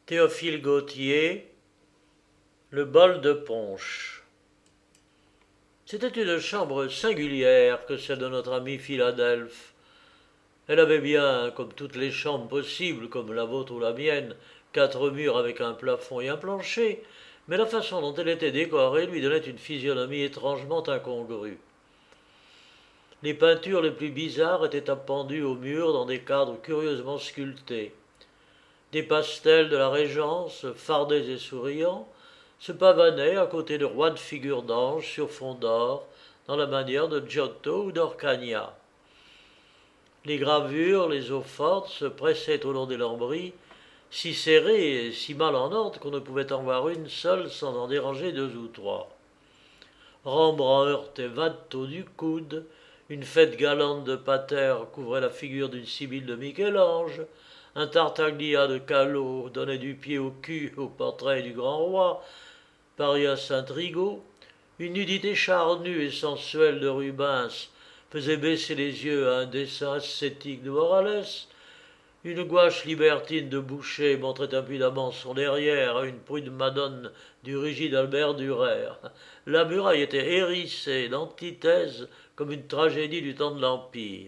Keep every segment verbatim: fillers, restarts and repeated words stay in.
Théophile Gautier, le bol de punch. C'était une chambre singulière que celle de notre ami Philadelphe. Elle avait bien, comme toutes les chambres possibles, comme la vôtre ou la mienne, quatre murs avec un plafond et un plancher, mais la façon dont elle était décorée lui donnait une physionomie étrangement incongrue. Les peintures les plus bizarres étaient appendues au mur dans des cadres curieusement sculptés. Des pastels de la Régence, fardés et souriants, se pavanaient à côté de rois de figures d'anges sur fond d'or, dans la manière de Giotto ou d'Orcagna. Les gravures, les eaux-fortes se pressaient au long des lambris, si serrées et si mal en ordre qu'on ne pouvait en voir une seule sans en déranger deux ou trois. Rembrandt heurtait Watteau du coude, une fête galante de Pater couvrait la figure d'une Sibylle de Michel-Ange, un Tartaglia de Callot donnait du pied au cul au portrait du grand roi, Paria Saint-Trigaud, une nudité charnue et sensuelle de Rubens faisait baisser les yeux à un dessin ascétique de Morales, une gouache libertine de Boucher montrait impudemment son derrière à une prude madone du rigide Albert Dürer. La muraille était hérissée d'antithèses comme une tragédie du temps de l'Empire.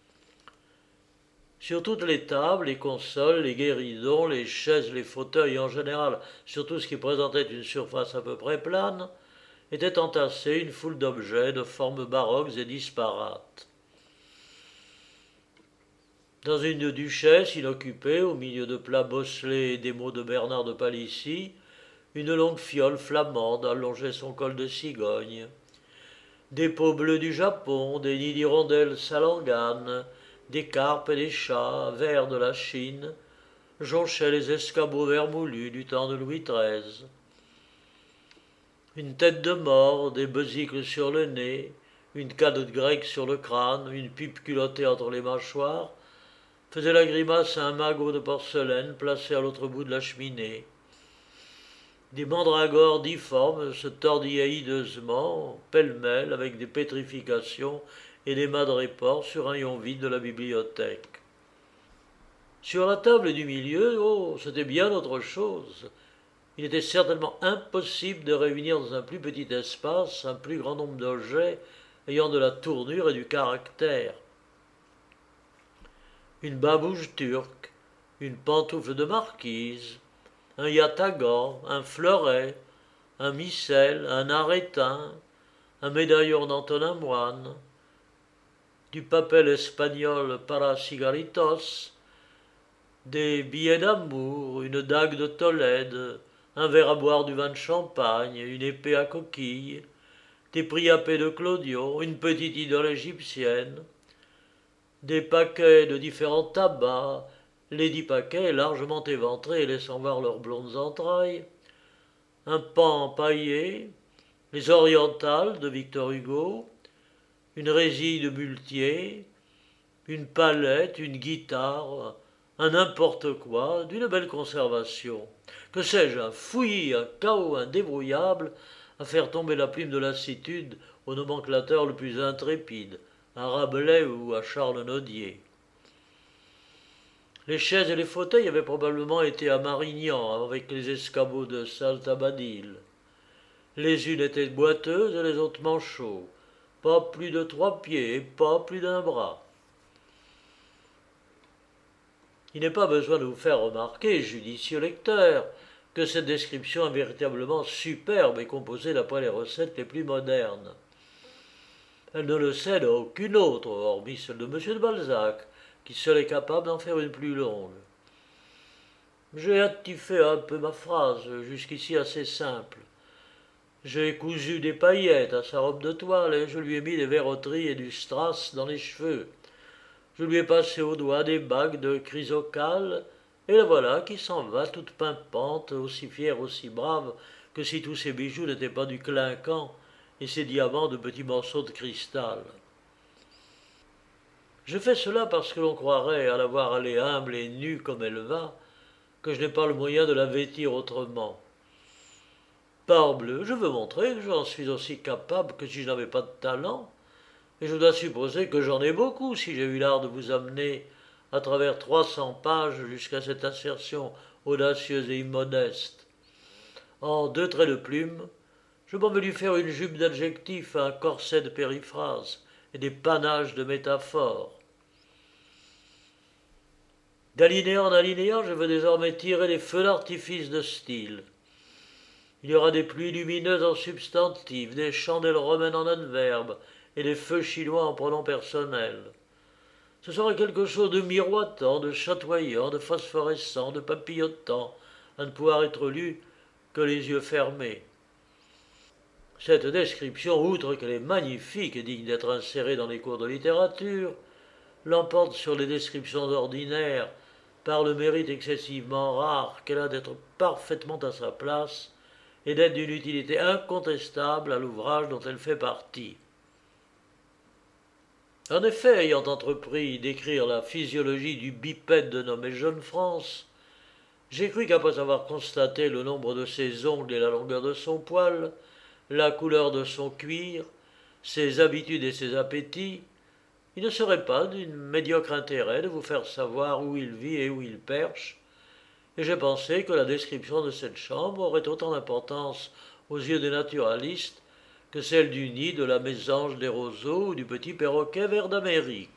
Sur toutes les tables, les consoles, les guéridons, les chaises, les fauteuils, en général, sur tout ce qui présentait une surface à peu près plane, était entassée une foule d'objets de formes baroques et disparates. Dans une duchesse inoccupée, au milieu de plats bosselés et des mots de Bernard de Palissy, une longue fiole flamande allongeait son col de cigogne. Des peaux bleues du Japon, des nids d'hirondelles salanganes, des carpes et des chats verts de la Chine jonchaient les escabeaux vermoulus du temps de Louis treize. Une tête de mort, des besicles sur le nez, une calotte grecque sur le crâne, une pipe culottée entre les mâchoires, faisaient la grimace à un magot de porcelaine placé à l'autre bout de la cheminée. Des mandragores difformes se tordillaient hideusement, pêle-mêle, avec des pétrifications et des madrépores sur un rayon vide de la bibliothèque. Sur la table du milieu, oh, c'était bien autre chose. Il était certainement impossible de réunir dans un plus petit espace un plus grand nombre d'objets ayant de la tournure et du caractère. Une babouche turque, une pantoufle de marquise, un yatagan, un fleuret, un missel, un arétin, un médaillon d'Antonin Moine, du papel espagnol para cigaritos, des billets d'amour, une dague de Tolède, un verre à boire du vin de champagne, une épée à coquille, des priapés de Clodion, une petite idole égyptienne, des paquets de différents tabacs, les dix paquets largement éventrés et laissant voir leurs blondes entrailles, un pan empaillé, les orientales de Victor Hugo, une résille de Muletier, une palette, une guitare, un n'importe quoi, d'une belle conservation. Que sais-je, un fouillis, un chaos indébrouillable à faire tomber la plume de lassitude au nomenclateur le plus intrépide, à Rabelais ou à Charles Nodier. Les chaises et les fauteuils avaient probablement été à Marignan avec les escabeaux de Saltabadil. Les unes étaient boiteuses et les autres manchots, pas plus de trois pieds et pas plus d'un bras. Il n'est pas besoin de vous faire remarquer, judicieux lecteur, que cette description est véritablement superbe et composée d'après les recettes les plus modernes. Elle ne le cède à aucune autre, hormis celle de M de Balzac, qui seul est capable d'en faire une plus longue. J'ai attifé un peu ma phrase, jusqu'ici assez simple. J'ai cousu des paillettes à sa robe de toile et je lui ai mis des verroteries et du strass dans les cheveux. Je lui ai passé au doigt des bagues de chrysocale, et la voilà qui s'en va toute pimpante, aussi fière, aussi brave, que si tous ses bijoux n'étaient pas du clinquant et ses diamants de petits morceaux de cristal. Je fais cela parce que l'on croirait, à la voir aller humble et nue comme elle va, que je n'ai pas le moyen de la vêtir autrement. Parbleu, je veux montrer que j'en suis aussi capable que si je n'avais pas de talent, et je dois supposer que j'en ai beaucoup si j'ai eu l'art de vous amener à travers trois cents pages jusqu'à cette assertion audacieuse et immodeste. En deux traits de plume, je m'en veux lui faire une jupe d'adjectifs, un corset de périphrases et des panaches de métaphores. D'alinéa en alinéa, je veux désormais tirer les feux d'artifice de style. Il y aura des pluies lumineuses en substantifs, des chandelles romaines en adverbes et des feux chinois en pronoms personnels. Ce sera quelque chose de miroitant, de chatoyant, de phosphorescent, de papillotant, à ne pouvoir être lu que les yeux fermés. Cette description, outre qu'elle est magnifique et digne d'être insérée dans les cours de littérature, l'emporte sur les descriptions ordinaires par le mérite excessivement rare qu'elle a d'être parfaitement à sa place et d'être d'une utilité incontestable à l'ouvrage dont elle fait partie. En effet, ayant entrepris d'écrire la physiologie du bipède nommé Jeune France, j'ai cru qu'après avoir constaté le nombre de ses ongles et la longueur de son poil, la couleur de son cuir, ses habitudes et ses appétits, il ne serait pas d'une médiocre intérêt de vous faire savoir où il vit et où il perche, et j'ai pensé que la description de cette chambre aurait autant d'importance aux yeux des naturalistes que celle du nid de la mésange des roseaux ou du petit perroquet vert d'Amérique.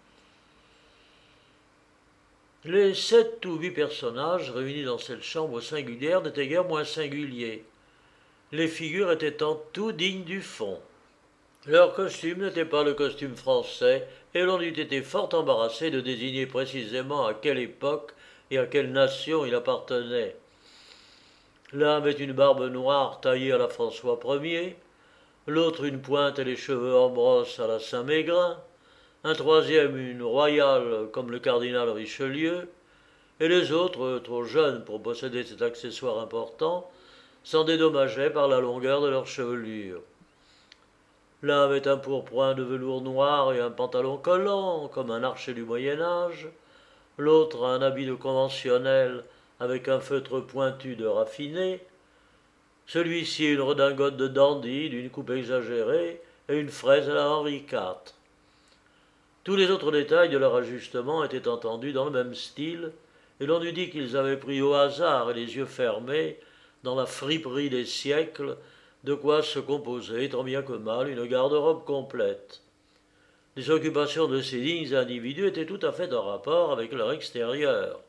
Les sept ou huit personnages réunis dans cette chambre singulière n'étaient guère moins singuliers, les figures étaient en tout dignes du fond. Leur costume n'était pas le costume français, et l'on eût été fort embarrassé de désigner précisément à quelle époque et à quelle nation il appartenait. L'un avait une barbe noire taillée à la François Ier, l'autre une pointe et les cheveux en brosse à la Saint-Mégrin, un troisième une royale comme le cardinal Richelieu, et les autres, trop jeunes pour posséder cet accessoire important, s'en dédommageaient par la longueur de leur chevelure. L'un avait un pourpoint de velours noir et un pantalon collant, comme un archer du Moyen-Âge, l'autre un habit de conventionnel avec un feutre pointu de raffiné, celui-ci une redingote de dandy d'une coupe exagérée et une fraise à la Henri quatre. Tous les autres détails de leur ajustement étaient entendus dans le même style, et l'on eût dit qu'ils avaient pris au hasard et les yeux fermés, dans la friperie des siècles, de quoi se composait, tant bien que mal, une garde-robe complète. Les occupations de ces dignes individus étaient tout à fait en rapport avec leur extérieur.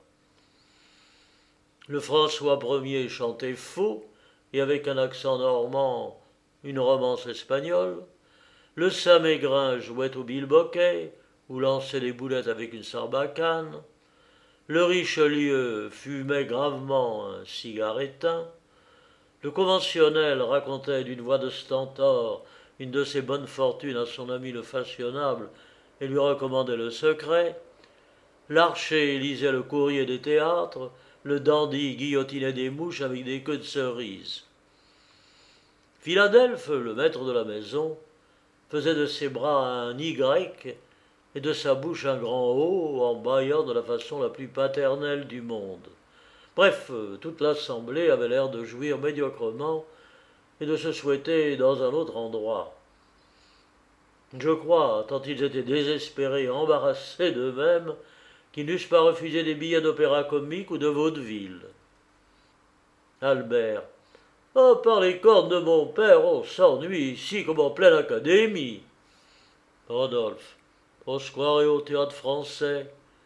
Le François Ier chantait faux, et avec un accent normand, une romance espagnole. Le Saint-Mégrin jouait au bilboquet, ou lançait des boulettes avec une sarbacane. Le Richelieu fumait gravement un cigare éteint. Le conventionnel racontait d'une voix de stentor une de ses bonnes fortunes à son ami le fashionable et lui recommandait le secret. L'archer lisait le courrier des théâtres, le dandy guillotinait des mouches avec des queues de cerises. Philadelphe, le maître de la maison, faisait de ses bras un Y et de sa bouche un grand O en bâillant de la façon la plus paternelle du monde. Bref, toute l'assemblée avait l'air de jouir médiocrement et de se souhaiter dans un autre endroit. Je crois, tant ils étaient désespérés et embarrassés d'eux-mêmes, qu'ils n'eussent pas refusé des billets d'opéra comique ou de vaudeville. Albert. Oh, par les cornes de mon père, on s'ennuie ici comme en pleine académie. Rodolphe. On se croirait au théâtre français.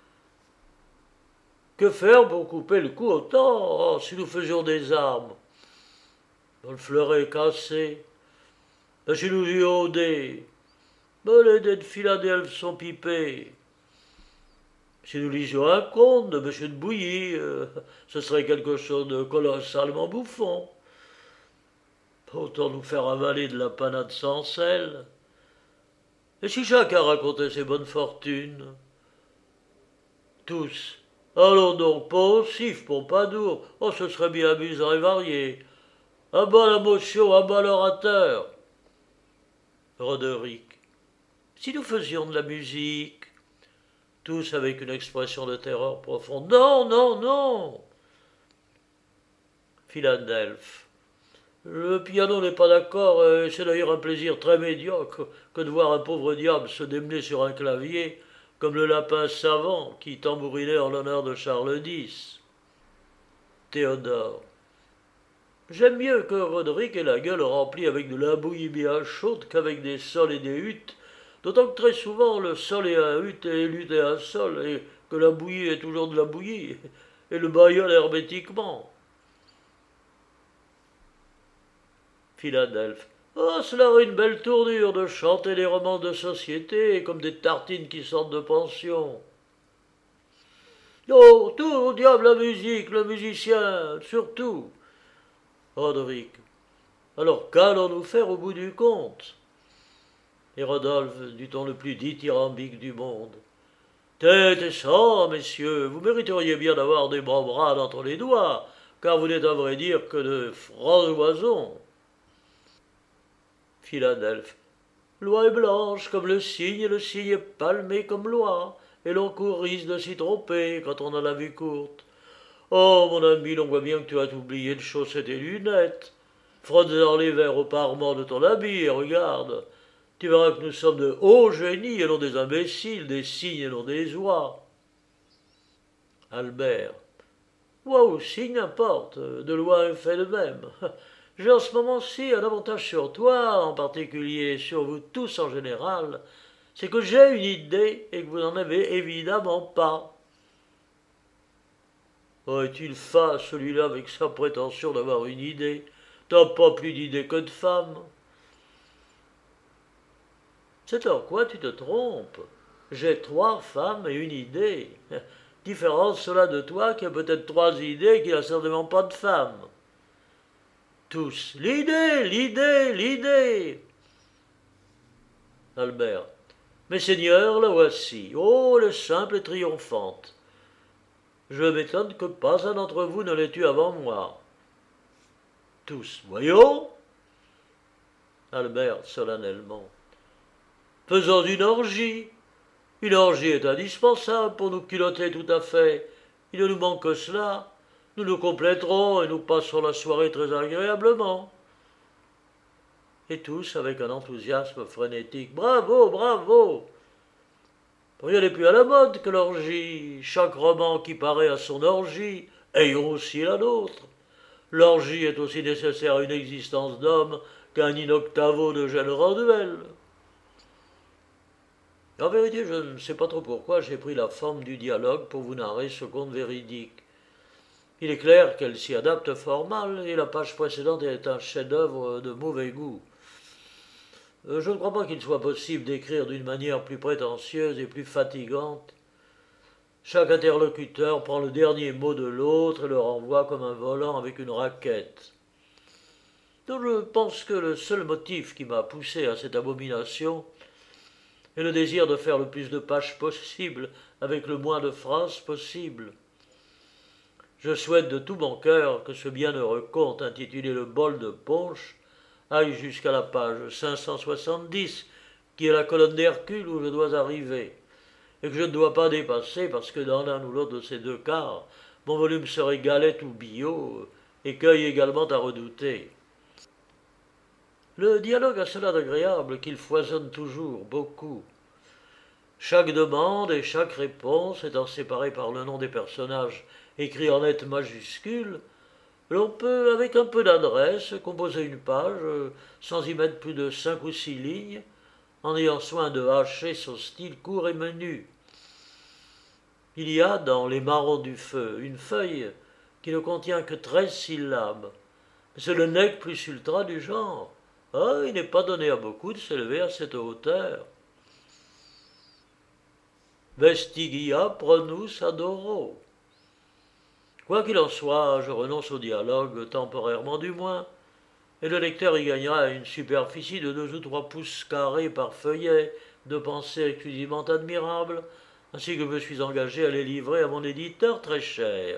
Que faire pour couper le cou autant, oh, si nous faisions des armes? Le fleuret est cassé. Si nous jouions au dé. Les dés de Philadelphe sont pipés. Si nous lisions un conte de M. de Bouilly, euh, ce serait quelque chose de colossalement bouffon. Autant nous faire avaler de la panade sans sel. Et si chacun racontait ses bonnes fortunes? Tous. Allons donc, pas au cif, Pompadour. Oh, ce serait bien amusant et varié. À bas la motion, à bas l'orateur. Roderick. Si nous faisions de la musique? Tous avec une expression de terreur profonde. Non, non, non. Philadelphe. Le piano n'est pas d'accord, et c'est d'ailleurs un plaisir très médiocre que de voir un pauvre diable se démener sur un clavier comme le lapin savant qui tambourinait en l'honneur de Charles dix. Théodore. J'aime mieux que Roderick ait la gueule remplie avec de la bouillie bien chaude qu'avec des sols et des huttes, d'autant que très souvent le sol est un hutte et l'hutte est un sol, et que la bouillie est toujours de la bouillie, et le bailleul hermétiquement. Philadelphe. Oh, cela aurait une belle tournure de chanter des romans de société comme des tartines qui sortent de pension. Oh, tout, au diable la musique, le musicien, surtout. Roderick. Alors qu'allons-nous faire au bout du compte? Et Rodolphe, du ton le plus dithyrambique du monde. Tête et sang, messieurs, vous mériteriez bien d'avoir des bras entre les doigts, car vous n'êtes à vrai dire que de francs oisons. Philadelphe. Loi est blanche comme le cygne, et le cygne est palmé comme loi, et l'on court risque de s'y tromper quand on a la vue courte. Oh, mon ami, l'on voit bien que tu as oublié de chausser tes lunettes. Frotte-en les verres au parement de ton habit, et regarde. Tu verras que nous sommes de hauts génies et non des imbéciles, des cygnes et non des oies. Albert. Oie ou cygne, n'importe, de loi est fait de même. J'ai en ce moment-ci un avantage sur toi, en particulier, et sur vous tous en général, c'est que j'ai une idée et que vous n'en avez évidemment pas. Oh, est-il fat, celui-là, avec sa prétention d'avoir une idée? T'as pas plus d'idées que de femmes. C'est en quoi tu te trompes. J'ai trois femmes et une idée. Différence cela de toi qui a peut-être trois idées et qui n'a certainement pas de femmes. Tous. L'idée, l'idée, l'idée. Albert. Mes seigneurs, la voici. Oh, elle est simple et triomphante. Je m'étonne que pas un d'entre vous ne l'ait eue avant moi. Tous. Voyons. Albert, solennellement. Faisons une orgie. Une orgie est indispensable pour nous culotter tout à fait. Il ne nous manque que cela. Nous nous compléterons et nous passerons la soirée très agréablement. Et tous, avec un enthousiasme frénétique. Bravo, bravo. Rien n'est plus à la mode que l'orgie. Chaque roman qui paraît a son orgie. Ayons aussi la nôtre. L'orgie est aussi nécessaire à une existence d'homme qu'un in octavo de génère en duel. En vérité, je ne sais pas trop pourquoi j'ai pris la forme du dialogue pour vous narrer ce conte véridique. Il est clair qu'elle s'y adapte fort mal, et la page précédente est un chef-d'œuvre de mauvais goût. Je ne crois pas qu'il soit possible d'écrire d'une manière plus prétentieuse et plus fatigante. Chaque interlocuteur prend le dernier mot de l'autre et le renvoie comme un volant avec une raquette. Donc je pense que le seul motif qui m'a poussé à cette abomination est le désir de faire le plus de pages possible avec le moins de phrases possible. Je souhaite de tout mon cœur que ce bienheureux conte intitulé Le bol de punch aille jusqu'à la page cinq cent soixante-dix, qui est la colonne d'Hercule où je dois arriver, et que je ne dois pas dépasser parce que dans l'un ou l'autre de ces deux cas, mon volume serait galette ou billot, écueil également à redouter. Le dialogue a cela d'agréable qu'il foisonne toujours beaucoup. Chaque demande et chaque réponse étant séparées par le nom des personnages écrits en lettres majuscules, l'on peut, avec un peu d'adresse, composer une page sans y mettre plus de cinq ou six lignes, en ayant soin de hacher son style court et menu. Il y a dans Les Marrons du Feu une feuille qui ne contient que treize syllabes. C'est le nec plus ultra du genre. Ah, il n'est pas donné à beaucoup de s'élever à cette hauteur. Vestigia pronus adoro. Quoi qu'il en soit, je renonce au dialogue, temporairement du moins, et le lecteur y gagnera une superficie de deux ou trois pouces carrés par feuillet de pensées exclusivement admirables, ainsi que je me suis engagé à les livrer à mon éditeur très cher.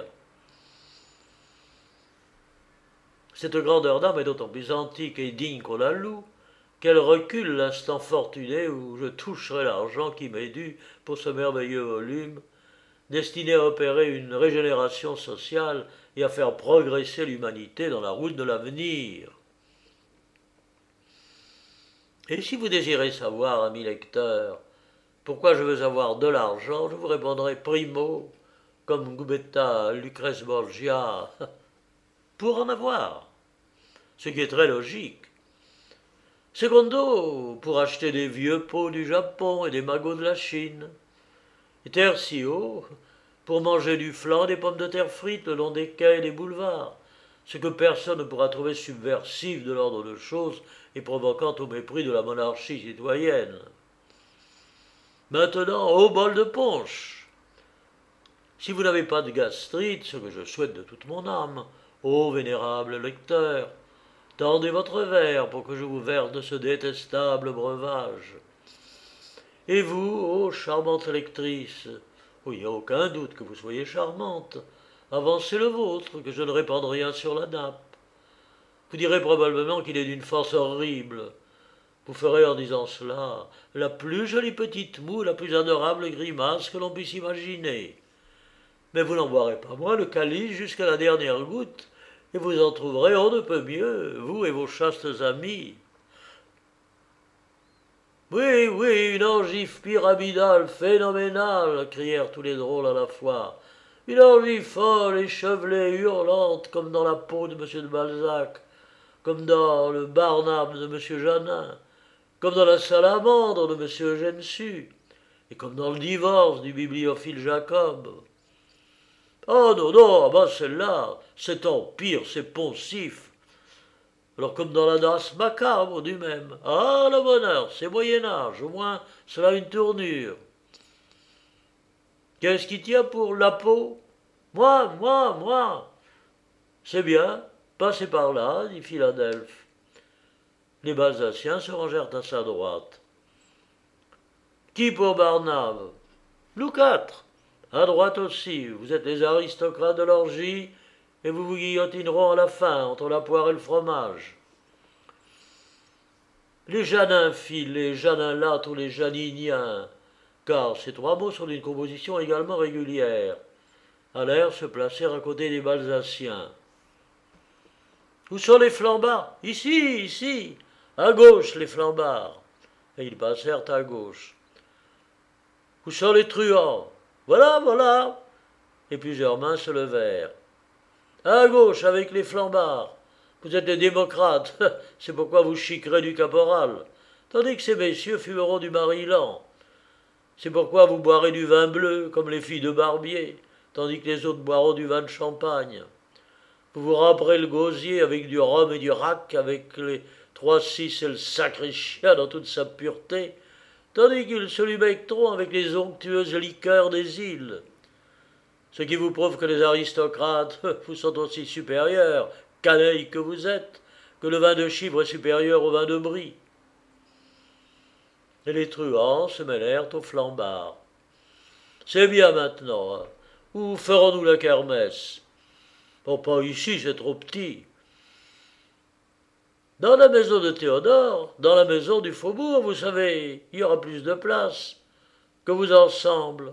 Cette grandeur d'âme est d'autant plus antique et digne qu'on la loue, qu'elle recule l'instant fortuné où je toucherai l'argent qui m'est dû pour ce merveilleux volume, destiné à opérer une régénération sociale et à faire progresser l'humanité dans la route de l'avenir. Et si vous désirez savoir, ami lecteur, pourquoi je veux avoir de l'argent, je vous répondrai primo, comme Gubetta Lucrèce Borgia, pour en avoir, ce qui est très logique. Secondo, pour acheter des vieux pots du Japon et des magots de la Chine. Et tertio, pour manger du flan et des pommes de terre frites le long des quais et des boulevards, ce que personne ne pourra trouver subversif de l'ordre de choses et provoquant au mépris de la monarchie citoyenne. Maintenant, au bol de punch. Si vous n'avez pas de gastrite, ce que je souhaite de toute mon âme, ô vénérable lecteur, tendez votre verre pour que je vous verse de ce détestable breuvage. Et vous, ô charmante lectrice, oh, il n'y a aucun doute que vous soyez charmante, avancez le vôtre, que je ne répande rien sur la nappe. Vous direz probablement qu'il est d'une force horrible. Vous ferez en disant cela la plus jolie petite moue, la plus adorable grimace que l'on puisse imaginer. Mais vous n'en boirez pas moins le calice jusqu'à la dernière goutte, et vous en trouverez on ne peut mieux, vous et vos chastes amis. Oui, oui, une orgie pyramidale phénoménale, crièrent tous les drôles à la fois. Une orgie folle, échevelée, hurlante, comme dans la peau de M. de Balzac, comme dans le Barnum de M. Janin, comme dans la salamandre de M. Eugène Sue, et comme dans le divorce du bibliophile Jacob. Oh non, non, ah ben celle-là, c'est empire, c'est poncif. Alors comme dans la danse macabre du même. Ah, le bonheur, c'est Moyen-Âge, au moins cela a une tournure. Qu'est-ce qui tient pour la peau? Moi, moi, moi. C'est bien, passez par là, dit Philadelphe. Les Balsaciens se rangèrent à sa droite. Qui pour Barnave? Nous quatre. À droite aussi, vous êtes les aristocrates de l'orgie, et vous vous guillotinerons à la fin, entre la poire et le fromage. Les Janins filent, les Janins lattes ou les Janiniens, car ces trois mots sont d'une composition également régulière, allèrent se placer à côté des Balsaciens. Où sont les flambards? Ici, ici, à gauche les flambards. Et ils passèrent à gauche. Où sont les truands? Voilà, voilà. Et plusieurs mains se levèrent. À gauche, avec les flambards. Vous êtes des démocrates, c'est pourquoi vous chiquerez du caporal, tandis que ces messieurs fumeront du Maryland. C'est pourquoi vous boirez du vin bleu, comme les filles de Barbier, tandis que les autres boiront du vin de champagne. Vous vous râperez le gosier avec du rhum et du rack, avec les trois six et le sacré chien dans toute sa pureté, tandis qu'ils se lumecteront avec les onctueuses liqueurs des îles. Ce qui vous prouve que les aristocrates vous sont aussi supérieurs, canailles que vous êtes, que le vin de Chypre est supérieur au vin de Brie. Et les truands se mêlèrent aux flambards. C'est bien maintenant, hein. Où ferons-nous la kermesse? Oh, pas ici, c'est trop petit. Dans la maison de Théodore, dans la maison du faubourg, vous savez, il y aura plus de place. Que vous ensemble.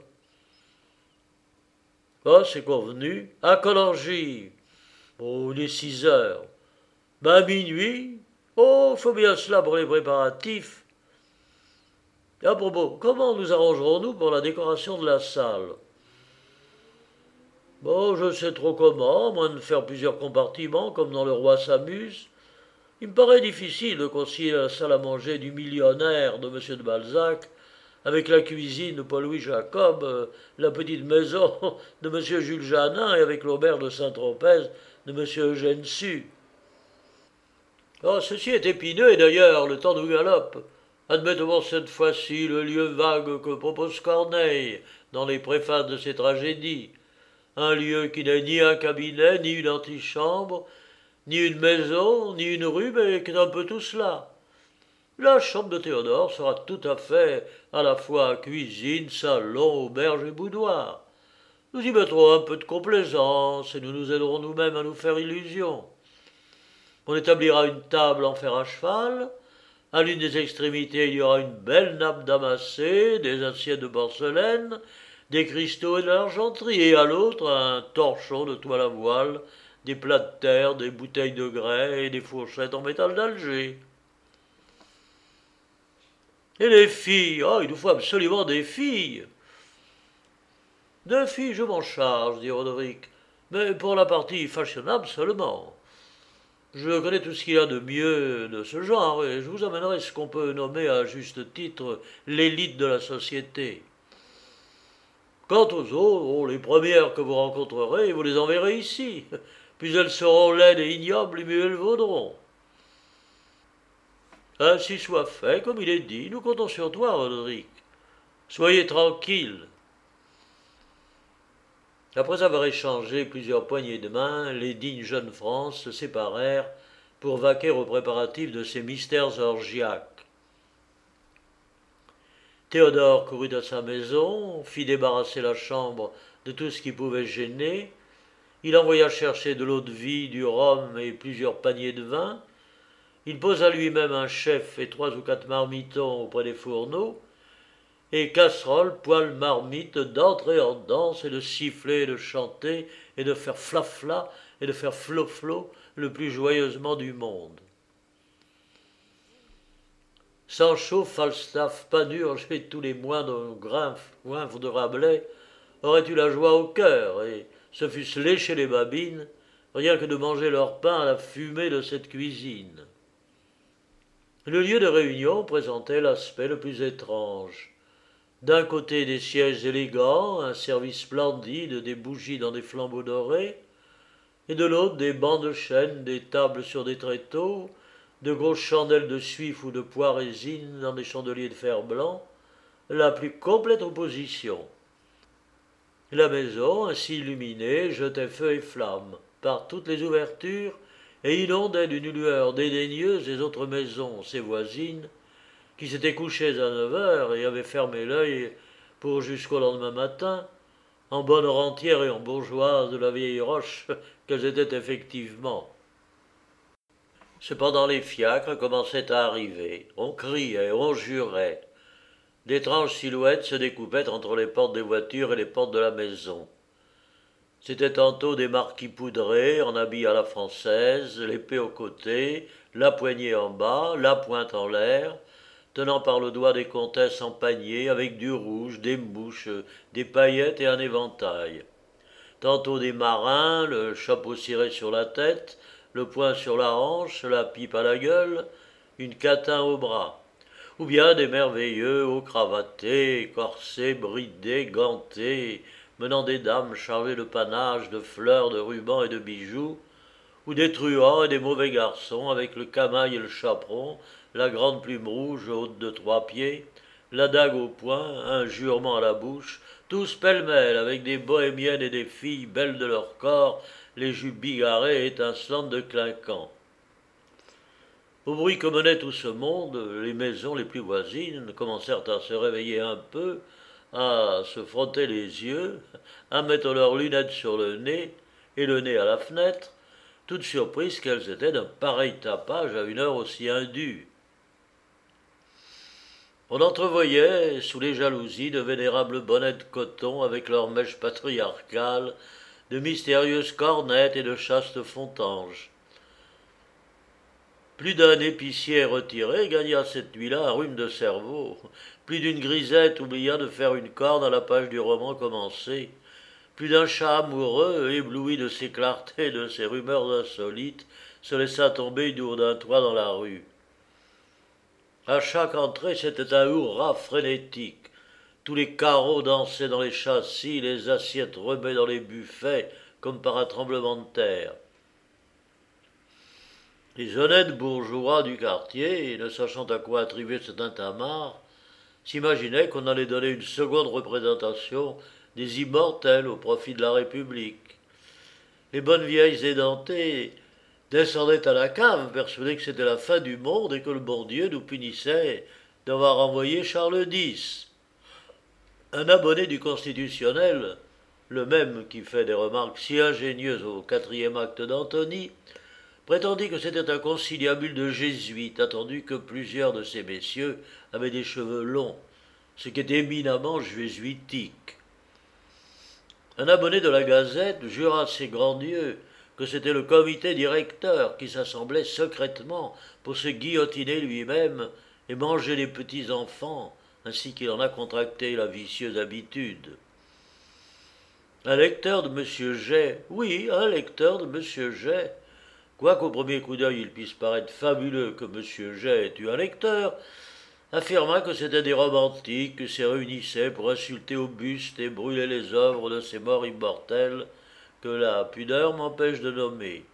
Oh, c'est convenu. À Collangy. Oh, il est six heures. Ben, à minuit. Oh, faut bien cela pour les préparatifs. À propos, comment nous arrangerons-nous pour la décoration de la salle? Bon, je sais trop comment, à moins de faire plusieurs compartiments, comme dans Le Roi s'amuse. Il me paraît difficile de concilier la salle à manger du millionnaire de M. de Balzac avec la cuisine de Paul-Louis Jacob, euh, la petite maison de M. Jules Janin et avec l'auberge de Saint-Tropez de M. Eugène Sue. Oh, ceci est épineux, et d'ailleurs, le temps nous galope. Admettons cette fois-ci le lieu vague que propose Corneille dans les préfaces de ses tragédies. Un lieu qui n'est ni un cabinet, ni une antichambre, ni une maison, ni une rue, mais qui est un peu tout cela. La chambre de Théodore sera tout à fait à la fois cuisine, salon, auberge et boudoir. Nous y mettrons un peu de complaisance et nous nous aiderons nous-mêmes à nous faire illusion. On établira une table en fer à cheval. À l'une des extrémités, il y aura une belle nappe damassée, des assiettes de porcelaine, des cristaux et de l'argenterie, et à l'autre, un torchon de toile à voile, des plats de terre, des bouteilles de grès et des fourchettes en métal d'Alger. Et les filles, ah, il nous faut absolument des filles. Des filles, je m'en charge, dit Roderick, mais pour la partie fashionable seulement. Je connais tout ce qu'il y a de mieux de ce genre, et je vous amènerai ce qu'on peut nommer à juste titre l'élite de la société. Quant aux autres, oh, les premières que vous rencontrerez, vous les enverrez ici, puis elles seront laides et ignobles, et mieux elles vaudront. Ainsi soit fait, comme il est dit, nous comptons sur toi, Roderick. Soyez tranquille. Après avoir échangé plusieurs poignées de main, les dignes jeunes France se séparèrent pour vaquer aux préparatifs de ces mystères orgiaques. Théodore courut à sa maison, fit débarrasser la chambre de tout ce qui pouvait gêner, il envoya chercher de l'eau-de-vie, du rhum et plusieurs paniers de vin, il posa lui-même un chef et trois ou quatre marmitons auprès des fourneaux, et casseroles, poêles, marmites, d'entrer en danse et de siffler et de chanter et de faire flafla et de faire floflo le plus joyeusement du monde. Sancho, Falstaff, Panurge et tous les moindres goinfres de Rabelais auraient eu la joie au cœur et se fussent léchés les babines, rien que de manger leur pain à la fumée de cette cuisine. Le lieu de réunion présentait l'aspect le plus étrange. D'un côté des sièges élégants, un service splendide, des bougies dans des flambeaux dorés, et de l'autre des bancs de chêne, des tables sur des tréteaux, de grosses chandelles de suif ou de poirésine dans des chandeliers de fer blanc, la plus complète opposition. La maison, ainsi illuminée, jetait feu et flamme par toutes les ouvertures et inondait d'une lueur dédaigneuse les autres maisons, ses voisines, qui s'étaient couchées à neuf heures et avaient fermé l'œil pour jusqu'au lendemain matin, en bonnes rentières et en bourgeoises de la vieille roche qu'elles étaient effectivement. Cependant les fiacres commençaient à arriver, on criait, on jurait. D'étranges silhouettes se découpaient entre les portes des voitures et les portes de la maison. C'étaient tantôt des marquis poudrés, en habits à la française, l'épée au côté, la poignée en bas, la pointe en l'air, tenant par le doigt des comtesses en panier, avec du rouge, des mouches, des paillettes et un éventail. Tantôt des marins, le chapeau ciré sur la tête, le poing sur la hanche, la pipe à la gueule, une catin au bras. Ou bien des merveilleux, hauts cravatés, corsés, bridés, gantés, menant des dames chargées de panaches, de fleurs, de rubans et de bijoux, ou des truands et des mauvais garçons avec le camail et le chaperon, la grande plume rouge haute de trois pieds, la dague au poing, un jurement à la bouche, tous pêle-mêle avec des bohémiennes et des filles belles de leur corps, les jupes bigarrées et étincelantes de clinquant. Au bruit que menait tout ce monde, les maisons les plus voisines commencèrent à se réveiller un peu, à se frotter les yeux, à mettre leurs lunettes sur le nez et le nez à la fenêtre, toutes surprises qu'elles étaient d'un pareil tapage à une heure aussi indue. On entrevoyait, sous les jalousies, de vénérables bonnets de coton avec leurs mèches patriarcales, de mystérieuses cornettes et de chastes fontanges. Plus d'un épicier retiré gagna cette nuit-là un rhume de cerveau. Plus d'une grisette oublia de faire une corne à la page du roman commencé. Plus d'un chat amoureux, ébloui de ses clartés et de ses rumeurs insolites, se laissa tomber du haut d'un toit dans la rue. À chaque entrée, c'était un hurrah frénétique. Tous les carreaux dansaient dans les châssis, les assiettes remuaient dans les buffets, comme par un tremblement de terre. Les honnêtes bourgeois du quartier, ne sachant à quoi attribuer cet tintamarre, s'imaginaient qu'on allait donner une seconde représentation des immortels au profit de la République. Les bonnes vieilles édentées descendaient à la cave, persuadées que c'était la fin du monde et que le bon Dieu nous punissait d'avoir envoyé Charles X. Un abonné du Constitutionnel, le même qui fait des remarques si ingénieuses au quatrième acte d'Antony, prétendit que c'était un conciliabule de jésuites, attendu que plusieurs de ces messieurs avaient des cheveux longs, ce qui est éminemment jésuitique. Un abonné de la Gazette jura à ses grands dieux que c'était le comité directeur qui s'assemblait secrètement pour se guillotiner lui-même et manger les petits-enfants, ainsi qu'il en a contracté la vicieuse habitude. Un lecteur de Monsieur Jay, oui, un lecteur de Monsieur Jay, quoiqu'au premier coup d'œil il puisse paraître fabuleux que Monsieur Jay ait eu un lecteur, affirma que c'étaient des romantiques qui se réunissaient pour insulter au buste et brûler les œuvres de ces morts immortels que la pudeur m'empêche de nommer.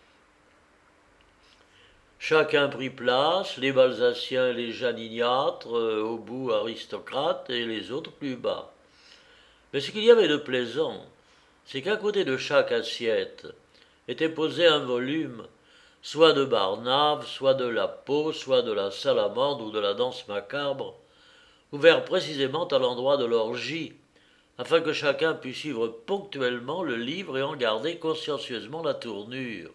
Chacun prit place, les Balzaciens et les Janiniâtres, euh, au bout aristocrates et les autres plus bas. Mais ce qu'il y avait de plaisant, c'est qu'à côté de chaque assiette était posé un volume, soit de Barnave, soit de la Peau, soit de la Salamandre ou de la Danse macabre, ouvert précisément à l'endroit de l'orgie, afin que chacun puisse suivre ponctuellement le livre et en garder consciencieusement la tournure.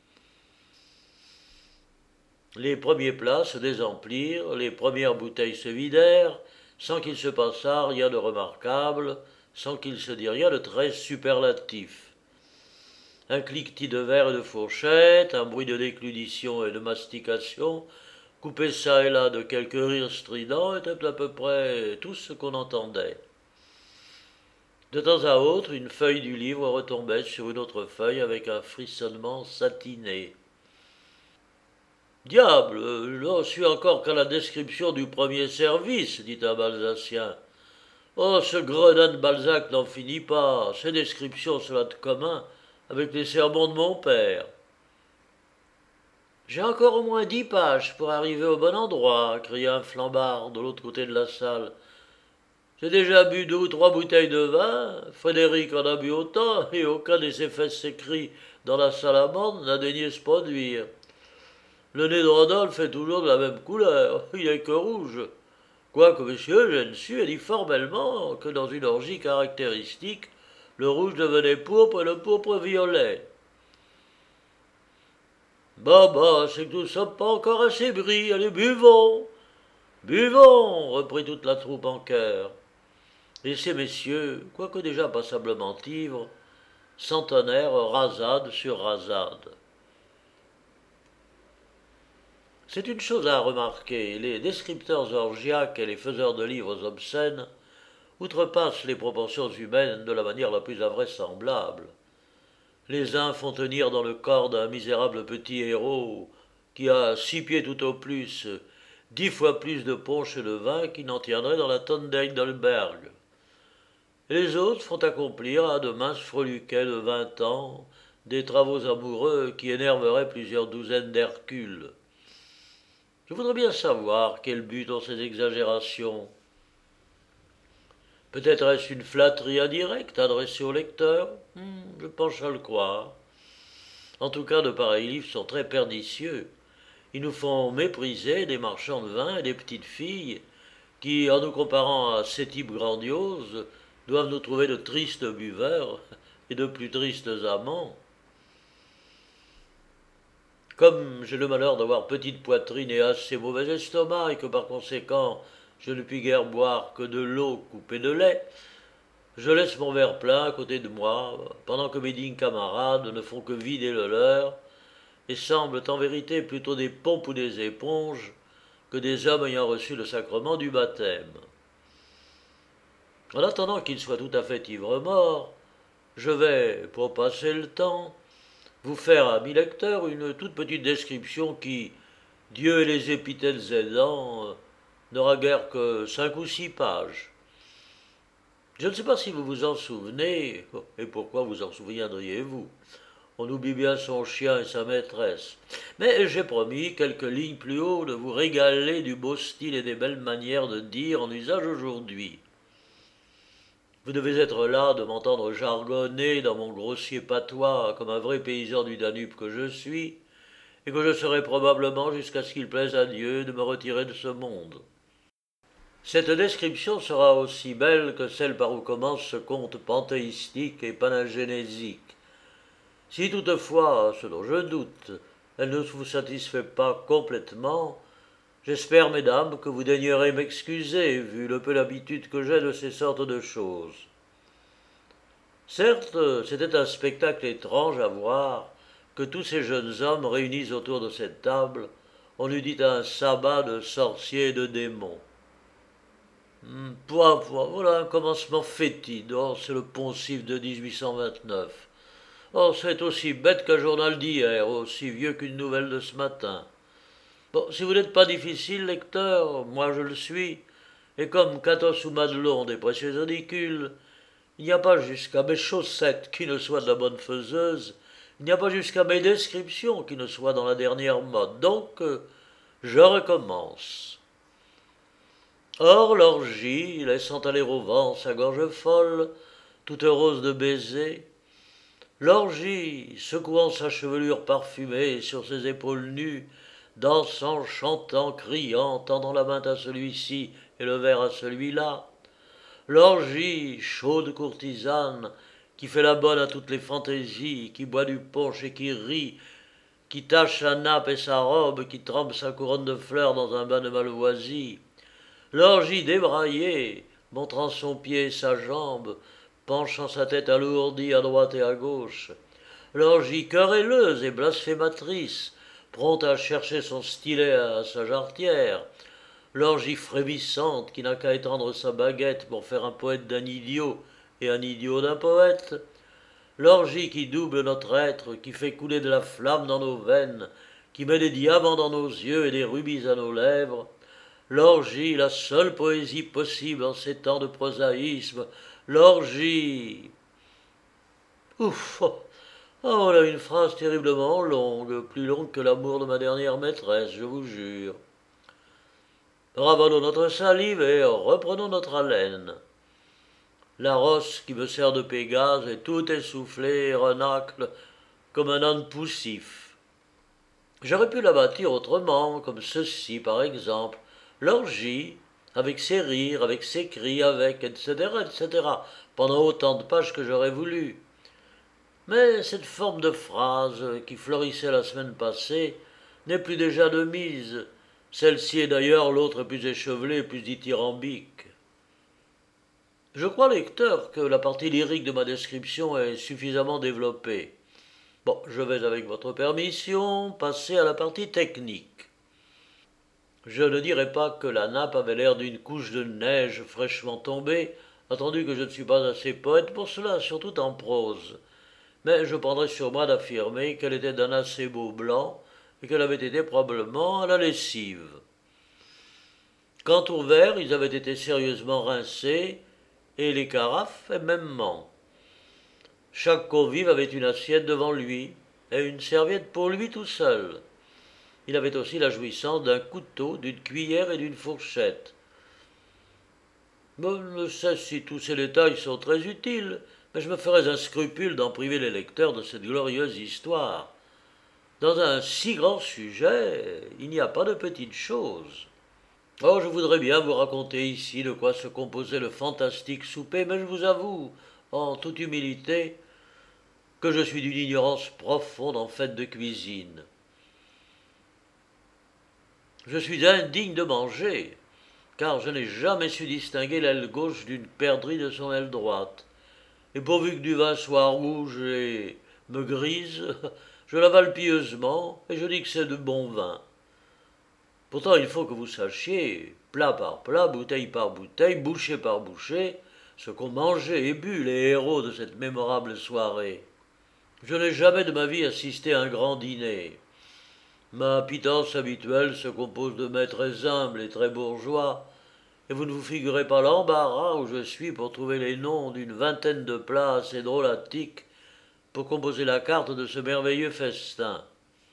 Les premiers plats se désemplirent, les premières bouteilles se vidèrent, sans qu'il se passât rien de remarquable, sans qu'il se dît rien de très superlatif. Un cliquetis de verre et de fourchette, un bruit de déglutition et de mastication, coupé çà et là de quelques rires stridents, était à peu près tout ce qu'on entendait. De temps à autre, une feuille du livre retombait sur une autre feuille avec un frissonnement satiné. Diable, j'en suis encore qu'à la description du premier service, dit un Balzacien. Oh, ce gredin de Balzac n'en finit pas, ces descriptions sont de commun avec les sermons de mon père. J'ai encore au moins dix pages pour arriver au bon endroit, cria un flambard de l'autre côté de la salle. J'ai déjà bu deux ou trois bouteilles de vin, Frédéric en a bu autant, et aucun de ses fesses écrits dans la salamandre n'a daigné se produire. Le nez de Rodolphe est toujours de la même couleur, il n'est que rouge. Quoique monsieur Gensu ait dit formellement que dans une orgie caractéristique, le rouge devenait pourpre et le pourpre violet. Bah bah, c'est que nous ne sommes pas encore assez bris, allez, buvons. Buvons, reprit toute la troupe en chœur. Et ces messieurs, quoique déjà passablement ivres, s'entonnèrent rasade sur rasade. C'est une chose à remarquer, les descripteurs orgiaques et les faiseurs de livres obscènes outrepassent les proportions humaines de la manière la plus invraisemblable. Les uns font tenir dans le corps d'un misérable petit héros qui a six pieds tout au plus, dix fois plus de punch et de vin qu'il n'en tiendrait dans la tonne d'Heidelberg. Et les autres font accomplir à de minces freluquets de vingt ans des travaux amoureux qui énerveraient plusieurs douzaines d'Hercules. Je voudrais bien savoir quel but ont ces exagérations. Peut-être est-ce une flatterie indirecte adressée au lecteur? hmm, Je penche à le croire. En tout cas, de pareils livres sont très pernicieux. Ils nous font mépriser des marchands de vin et des petites filles qui, en nous comparant à ces types grandioses, doivent nous trouver de tristes buveurs et de plus tristes amants. Comme j'ai le malheur d'avoir petite poitrine et assez mauvais estomac, et que par conséquent je ne puis guère boire que de l'eau coupée de lait, je laisse mon verre plein à côté de moi, pendant que mes dignes camarades ne font que vider le leur, et semblent en vérité plutôt des pompes ou des éponges que des hommes ayant reçu le sacrement du baptême. En attendant qu'ils soient tout à fait ivres-morts, je vais, pour passer le temps, vous faire, amis lecteurs, une toute petite description qui, Dieu et les épithètes aidant, n'aura guère que cinq ou six pages. Je ne sais pas si vous vous en souvenez, et pourquoi vous en souviendriez-vous. On oublie bien son chien et sa maîtresse. Mais j'ai promis, quelques lignes plus haut, de vous régaler du beau style et des belles manières de dire en usage aujourd'hui. Vous devez être là de m'entendre jargonner dans mon grossier patois comme un vrai paysan du Danube que je suis, et que je serai probablement jusqu'à ce qu'il plaise à Dieu de me retirer de ce monde. Cette description sera aussi belle que celle par où commence ce conte panthéistique et panagénésique. Si toutefois, ce dont je doute, elle ne vous satisfait pas complètement, j'espère, mesdames, que vous daignerez m'excuser, vu le peu d'habitude que j'ai de ces sortes de choses. Certes, c'était un spectacle étrange à voir que tous ces jeunes hommes réunis autour de cette table, on eût dit un sabbat de sorciers et de démons. Hum, Pouah, pouah, voilà un commencement fétide. Oh, c'est le poncif de dix-huit cent vingt-neuf. Oh, c'est aussi bête qu'un journal d'hier, aussi vieux qu'une nouvelle de ce matin. Bon, si vous n'êtes pas difficile, lecteur, moi je le suis, et comme Catos ou Madelon des précieux ridicules, il n'y a pas jusqu'à mes chaussettes qui ne soient de la bonne faiseuse, il n'y a pas jusqu'à mes descriptions qui ne soient dans la dernière mode. Donc, euh, je recommence. Or, l'orgie, laissant aller au vent sa gorge folle, toute heureuse de baisers, l'orgie, secouant sa chevelure parfumée sur ses épaules nues, dansant, chantant, criant, tendant la main à celui-ci et le verre à celui-là, l'orgie, chaude courtisane, qui fait la bonne à toutes les fantaisies, qui boit du punch et qui rit, qui tâche sa nappe et sa robe, qui trempe sa couronne de fleurs dans un bain de malvoisie, l'orgie débraillée, montrant son pied et sa jambe, penchant sa tête alourdie à droite et à gauche, l'orgie querelleuse et blasphématrice, prompte à chercher son stylet à sa jarretière, l'orgie frémissante qui n'a qu'à étendre sa baguette pour faire un poète d'un idiot et un idiot d'un poète, l'orgie qui double notre être, qui fait couler de la flamme dans nos veines, qui met des diamants dans nos yeux et des rubis à nos lèvres, l'orgie, la seule poésie possible en ces temps de prosaïsme, l'orgie. Ouf. Oh, voilà une phrase terriblement longue, plus longue que l'amour de ma dernière maîtresse, je vous jure. Ravalons notre salive et reprenons notre haleine. La rosse qui me sert de Pégase est tout essoufflée et renacle comme un âne poussif. J'aurais pu la bâtir autrement, comme ceci par exemple. L'orgie, avec ses rires, avec ses cris, avec, et cetera, et cetera, pendant autant de pages que j'aurais voulu. Mais cette forme de phrase qui florissait la semaine passée n'est plus déjà de mise. Celle-ci est d'ailleurs l'autre plus échevelée, plus dithyrambique. Je crois, lecteur, que la partie lyrique de ma description est suffisamment développée. Bon, je vais, avec votre permission, passer à la partie technique. Je ne dirais pas que la nappe avait l'air d'une couche de neige fraîchement tombée, attendu que je ne suis pas assez poète pour cela, surtout en prose. Mais je prendrais sur moi d'affirmer qu'elle était d'un assez beau blanc et qu'elle avait été probablement à la lessive. Quant aux verres, ils avaient été sérieusement rincés, et les carafes mêmement. Chaque convive avait une assiette devant lui, et une serviette pour lui tout seul. Il avait aussi la jouissance d'un couteau, d'une cuillère et d'une fourchette. Je ne sais si tous ces détails sont très utiles, mais je me ferais un scrupule d'en priver les lecteurs de cette glorieuse histoire. Dans un si grand sujet, il n'y a pas de petites choses. Oh, je voudrais bien vous raconter ici de quoi se composait le fantastique souper, mais je vous avoue, en toute humilité, que je suis d'une ignorance profonde en fait de cuisine. Je suis indigne de manger, car je n'ai jamais su distinguer l'aile gauche d'une perdrix de son aile droite. Et pourvu que du vin soit rouge et me grise, je l'avale pieusement et je dis que c'est de bon vin. Pourtant, il faut que vous sachiez, plat par plat, bouteille par bouteille, bouchée par bouchée, ce qu'ont mangé et bu les héros de cette mémorable soirée. Je n'ai jamais de ma vie assisté à un grand dîner. Ma pitance habituelle se compose de mets très humbles et très bourgeois, et vous ne vous figurez pas l'embarras où je suis pour trouver les noms d'une vingtaine de plats assez drôlatiques pour composer la carte de ce merveilleux festin.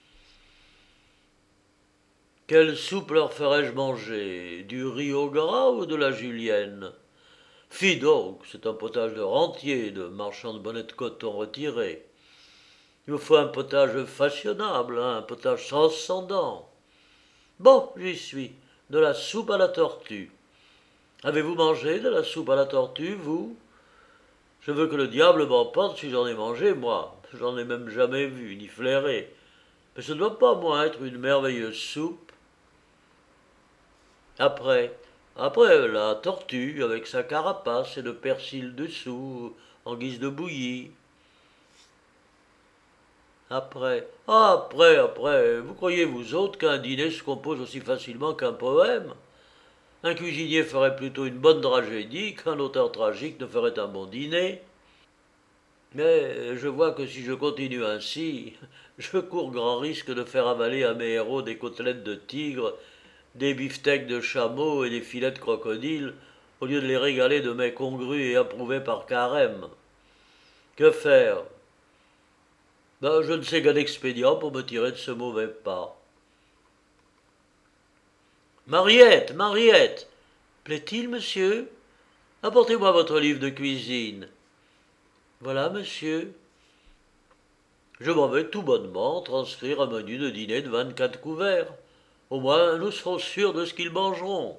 Quelle soupe leur ferais-je manger? Du riz au gras ou de la julienne? Fi donc, c'est un potage de rentier, de marchand de bonnets de coton retiré. Il me faut un potage fashionable, hein, un potage transcendant. Bon, j'y suis, de la soupe à la tortue. Avez-vous mangé de la soupe à la tortue, vous? Je veux que le diable m'emporte si j'en ai mangé, moi. J'en ai même jamais vu, ni flairé. Mais ce ne doit pas, moi, être une merveilleuse soupe. Après, après la tortue avec sa carapace et le persil dessous, en guise de bouillie. Après. Ah, après, après. Vous croyez, vous autres, qu'un dîner se compose aussi facilement qu'un poème? Un cuisinier ferait plutôt une bonne tragédie qu'un auteur tragique ne ferait un bon dîner. Mais je vois que si je continue ainsi, je cours grand risque de faire avaler à mes héros des côtelettes de tigre, des beefsteaks de chameau et des filets de crocodile, au lieu de les régaler de mets congrus et approuvés par Carême. Que faire? Ben, je ne sais qu'un expédient pour me tirer de ce mauvais pas. Mariette, Mariette, plaît-il, monsieur? Apportez-moi votre livre de cuisine. Voilà, monsieur. Je m'en vais tout bonnement transcrire un menu de dîner de vingt-quatre couverts. Au moins, nous serons sûrs de ce qu'ils mangeront.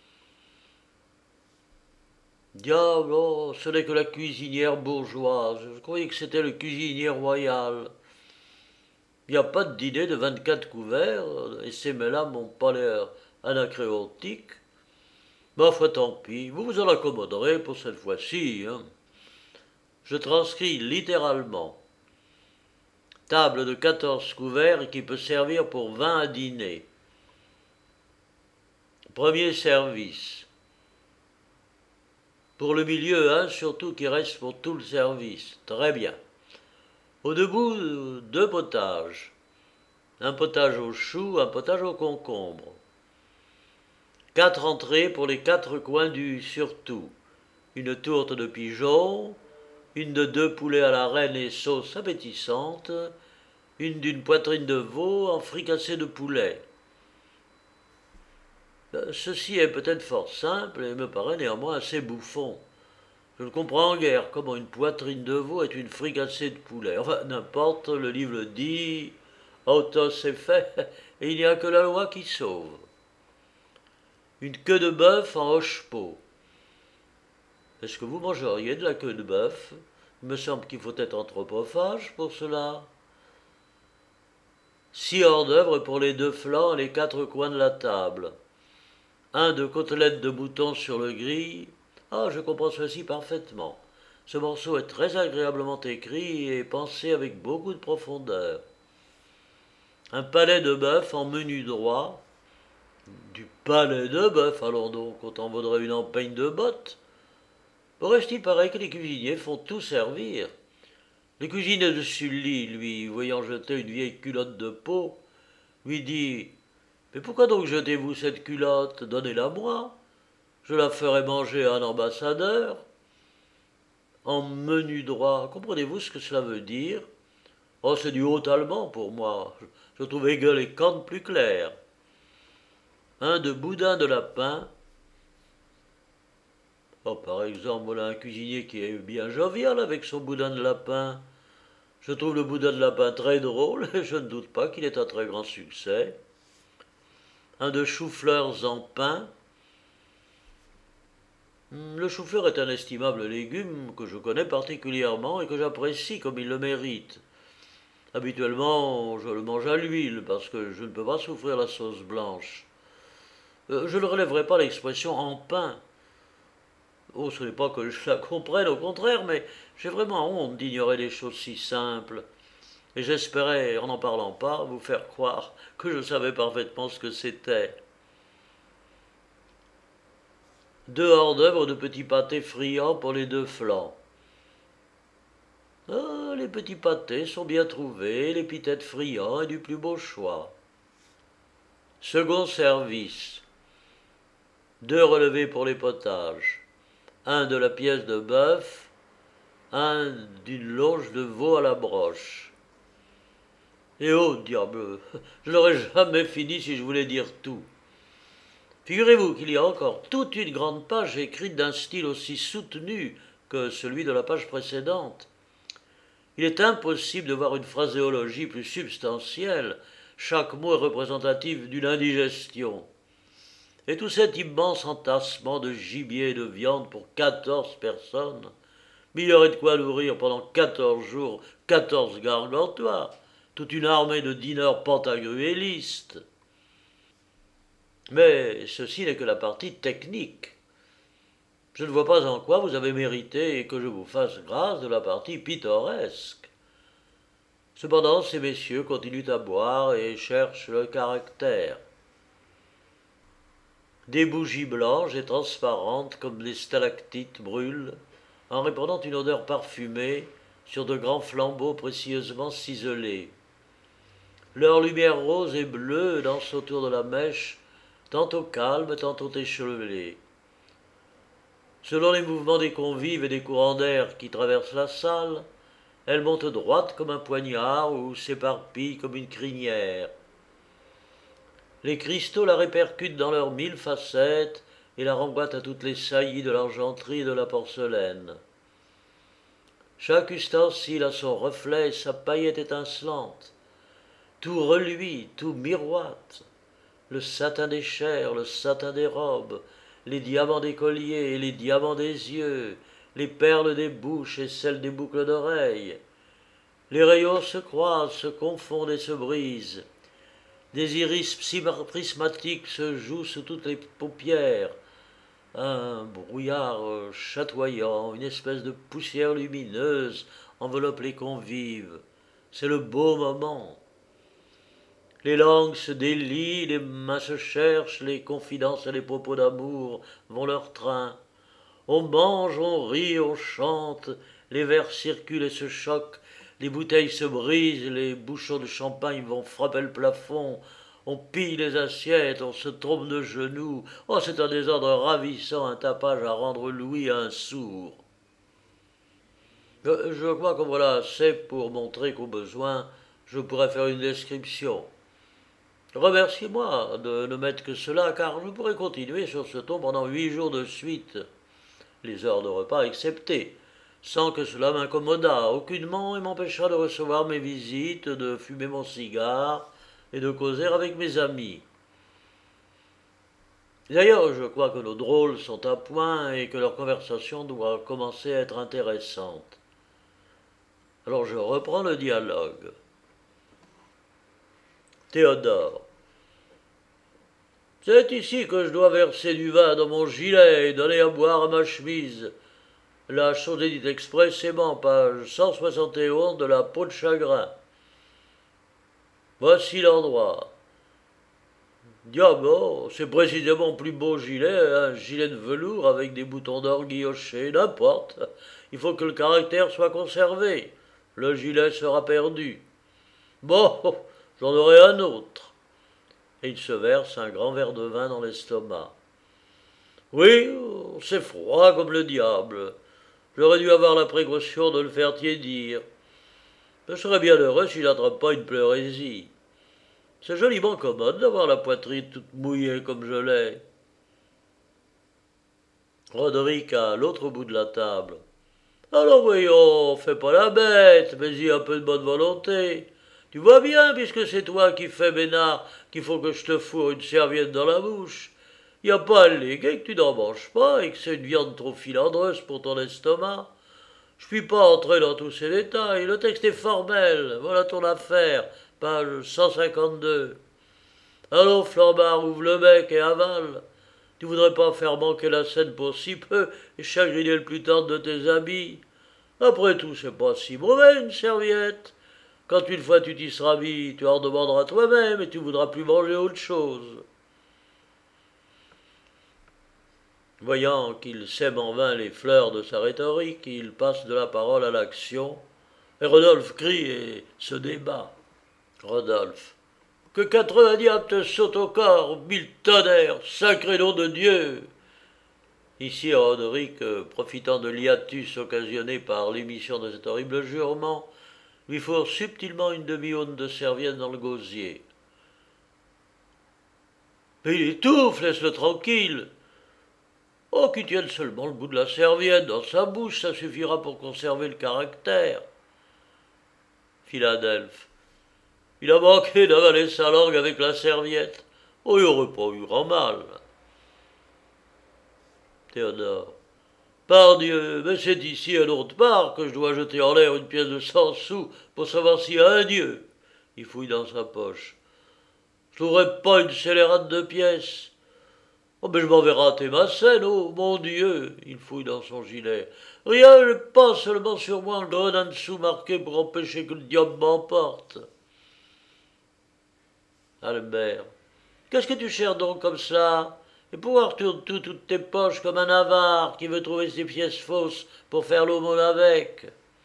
Diable, oh, ce n'est que la cuisinière bourgeoise. Je croyais que c'était le cuisinier royal. Il n'y a pas de dîner de vingt-quatre couverts, et ces mets-là n'ont pas l'air anacréontiques. Ma foi, tant pis, vous vous en accommoderez pour cette fois-ci. Hein. Je transcris littéralement. Table de quatorze couverts qui peut servir pour vingt à dîner. Premier service. Pour le milieu, hein, surtout qui reste pour tout le service. Très bien. Au debout, deux potages. Un potage aux choux, un potage aux concombres. Quatre entrées pour les quatre coins du surtout. Une tourte de pigeon, une de deux poulets à la reine et sauce appétissante, une d'une poitrine de veau en fricassé de poulet. Ceci est peut-être fort simple et me paraît néanmoins assez bouffon. Je ne comprends guère comment une poitrine de veau est une fricassée de poulet. Enfin, n'importe, le livre le dit, autos est fait, et il n'y a que la loi qui sauve. Une queue de bœuf en hoche-pot. Est-ce que vous mangeriez de la queue de bœuf? Il me semble qu'il faut être anthropophage pour cela. Six hors-d'œuvre pour les deux flancs et les quatre coins de la table. Un de côtelettes de mouton sur le grill. Ah, je comprends ceci parfaitement. Ce morceau est très agréablement écrit et pensé avec beaucoup de profondeur. Un palais de bœuf en menu droit. Du palais de bœuf, allons donc, autant vaudrait une empeigne de bottes. Au reste, il paraît que les cuisiniers font tout servir. Le cuisinier de Sully, lui, voyant jeter une vieille culotte de peau, lui dit « Mais pourquoi donc jetez-vous cette culotte? Donnez-la-moi. Je la ferai manger à un ambassadeur. » En menu droit, comprenez-vous ce que cela veut dire? Oh, c'est du haut allemand pour moi. Je trouve Hegel et Kant plus clairs. Un de boudin de lapin. Oh, par exemple, voilà un cuisinier qui est bien jovial avec son boudin de lapin. Je trouve le boudin de lapin très drôle et je ne doute pas qu'il ait un très grand succès. Un de chou-fleurs en pain. Le chou-fleur est un estimable légume que je connais particulièrement et que j'apprécie comme il le mérite. Habituellement, je le mange à l'huile parce que je ne peux pas souffrir la sauce blanche. Euh, je ne relèverai pas l'expression en pain. Oh, ce n'est pas que je la comprenne, au contraire, mais j'ai vraiment honte d'ignorer des choses si simples. Et j'espérais, en n'en parlant pas, vous faire croire que je savais parfaitement ce que c'était. Deux hors-d'œuvre de petits pâtés friands pour les deux flancs. Ah, les petits pâtés sont bien trouvés, l'épithète friand est du plus beau choix. Second service. Deux relevés pour les potages. Un de la pièce de bœuf, un d'une longe de veau à la broche. Et oh, diable, je n'aurais jamais fini si je voulais dire tout. Figurez-vous qu'il y a encore toute une grande page écrite d'un style aussi soutenu que celui de la page précédente. Il est impossible de voir une phraséologie plus substantielle. Chaque mot est représentatif d'une indigestion. Et tout cet immense entassement de gibier et de viande pour quatorze personnes, mais il y aurait de quoi nourrir pendant quatorze jours quatorze gargantois, toute une armée de dîneurs pantagruélistes. Mais ceci n'est que la partie technique. Je ne vois pas en quoi vous avez mérité que je vous fasse grâce de la partie pittoresque. Cependant, ces messieurs continuent à boire et cherchent le caractère. Des bougies blanches et transparentes comme des stalactites brûlent, en répandant une odeur parfumée sur de grands flambeaux précieusement ciselés. Leur lumière rose et bleue danse autour de la mèche, tantôt calme, tantôt échevelée. Selon les mouvements des convives et des courants d'air qui traversent la salle, elle monte droite comme un poignard ou s'éparpille comme une crinière. Les cristaux la répercutent dans leurs mille facettes et la renvoient à toutes les saillies de l'argenterie et de la porcelaine. Chaque ustensile a son reflet et sa paillette étincelante. Tout reluit, tout miroite. Le satin des chairs, le satin des robes, les diamants des colliers et les diamants des yeux, les perles des bouches et celles des boucles d'oreilles. Les rayons se croisent, se confondent et se brisent. Des iris prismatiques se jouent sous toutes les paupières. Un brouillard chatoyant, une espèce de poussière lumineuse enveloppe les convives. C'est le beau moment. Les langues se délient, les mains se cherchent, les confidences et les propos d'amour vont leur train. On mange, on rit, on chante, les verres circulent et se choquent, les bouteilles se brisent, les bouchons de champagne vont frapper le plafond, on pille les assiettes, on se trompe de genoux. Oh, c'est un désordre ravissant, un tapage à rendre l'ouïe à un sourd. Je, je crois que voilà assez pour montrer qu'au besoin, je pourrais faire une description. Remerciez-moi de ne mettre que cela, car je pourrais continuer sur ce ton pendant huit jours de suite, les heures de repas exceptées, sans que cela m'incommodât aucunement et m'empêchât de recevoir mes visites, de fumer mon cigare et de causer avec mes amis. D'ailleurs, je crois que nos drôles sont à point et que leur conversation doit commencer à être intéressante. Alors je reprends le dialogue. Théodore. C'est ici que je dois verser du vin dans mon gilet et donner à boire à ma chemise. La chose est dite expressément, page cent soixante et onze de la peau de chagrin. Voici l'endroit. Diable, oh, c'est précisément mon plus beau gilet, un gilet de velours avec des boutons d'or guillochés, n'importe. Il faut que le caractère soit conservé. Le gilet sera perdu. Bon, j'en aurai un autre. Et il se verse un grand verre de vin dans l'estomac. Oui, c'est froid comme le diable. J'aurais dû avoir la précaution de le faire tiédir. Je serais bien heureux s'il n'attrape pas une pleurésie. C'est joliment commode d'avoir la poitrine toute mouillée comme je l'ai. Roderick à l'autre bout de la table. Alors voyons, fais pas la bête, mais y a un peu de bonne volonté. Tu vois bien, puisque c'est toi qui fais Bénard, qu'il faut que je te fourre une serviette dans la bouche. Y a pas à léguer que tu n'en manges pas et que c'est une viande trop filandreuse pour ton estomac. Je puis pas entrer dans tous ces détails. Le texte est formel. Voilà ton affaire, page cent cinquante-deux. Allons, flambard, ouvre le bec et avale. Tu voudrais pas faire manquer la scène pour si peu et chagriner le plus tendre de tes habits. Après tout, c'est pas si mauvais une serviette. Quand une fois tu t'y seras mis, tu en demanderas toi-même et tu voudras plus manger autre chose. Voyant qu'il sème en vain les fleurs de sa rhétorique, il passe de la parole à l'action, et Rodolphe crie et se débat. Rodolphe. Que quatre-vingts diables te sautent au corps, mille tonnerres, sacré nom de Dieu. Ici, Roderick, profitant de l'hiatus occasionné par l'émission de cet horrible jurement, lui fourre subtilement une demi-aune de serviette dans le gosier. Mais il étouffe, laisse-le tranquille. Oh, qu'il tienne seulement le bout de la serviette dans sa bouche, ça suffira pour conserver le caractère. Philadelphe. Il a manqué d'avaler sa langue avec la serviette. Oh, il n'y aurait pas eu grand mal. Théodore. Pardieu, mais c'est ici à l'autre part que je dois jeter en l'air une pièce de cent sous pour savoir s'il y a un Dieu. Il fouille dans sa poche. Je trouverai pas une scélérate de pièces. Oh, mais je m'en rater ma scène, oh mon Dieu! Il fouille dans son gilet. Rien, je pas seulement sur moi un grenade en dessous marqué pour empêcher que le diable m'emporte. Albert. Qu'est-ce que tu cherches donc comme ça? Et pourquoi retournes tout toutes tes poches comme un avare qui veut trouver ses pièces fausses pour faire l'aumône avec?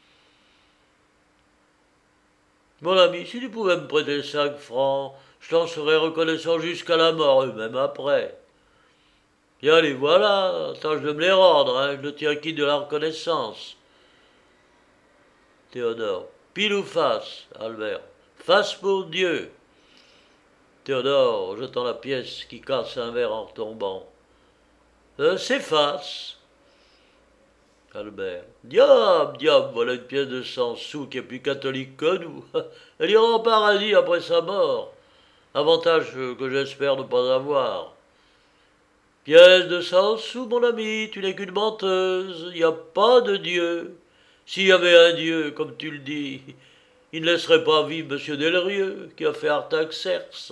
Mon ami, si tu pouvais me prêter cinq francs, je t'en serais reconnaissant jusqu'à la mort et même après. Bien, les voilà, tâche de me les rendre, hein, je ne tiens qui de la reconnaissance. Théodore. Pile ou face, Albert? Face pour Dieu. Théodore, jetant la pièce qui casse un verre en retombant. Euh, c'est face. Albert. Diable, diable, voilà une pièce de cent sous qui est plus catholique que nous. Elle ira en paradis après sa mort. Avantage que j'espère ne pas avoir. Pièce de cent sous, mon ami, tu n'es qu'une menteuse. Il n'y a pas de Dieu. S'il y avait un Dieu, comme tu le dis, il ne laisserait pas vivre M. Delrieux, qui a fait Artaxerxes.